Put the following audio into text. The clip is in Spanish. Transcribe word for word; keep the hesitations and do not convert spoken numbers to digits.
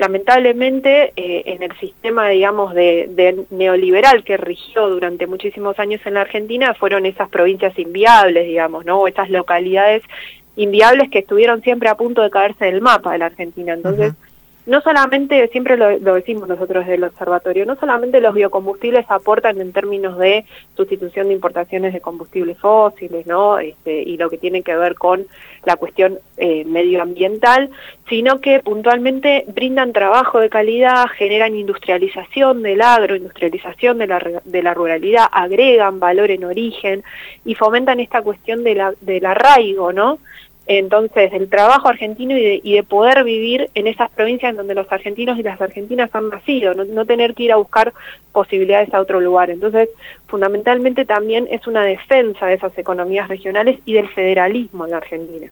lamentablemente eh, en el sistema, digamos, de, de neoliberal que rigió durante muchísimos años en la Argentina, fueron esas provincias inviables, digamos, ¿no? Esas localidades inviables que estuvieron siempre a punto de caerse del mapa de la Argentina. Entonces, uh-huh. no solamente, siempre lo, lo decimos nosotros del observatorio, no solamente los biocombustibles aportan en términos de sustitución de importaciones de combustibles fósiles, ¿no? Este, y lo que tiene que ver con la cuestión eh, medioambiental, sino que puntualmente brindan trabajo de calidad, generan industrialización del agro, industrialización de la, de la ruralidad, agregan valor en origen y fomentan esta cuestión de la, del arraigo, ¿no? Entonces, del trabajo argentino y de, y de poder vivir en esas provincias en donde los argentinos y las argentinas han nacido, no, no tener que ir a buscar posibilidades a otro lugar. Entonces, fundamentalmente también es una defensa de esas economías regionales y del federalismo en la Argentina.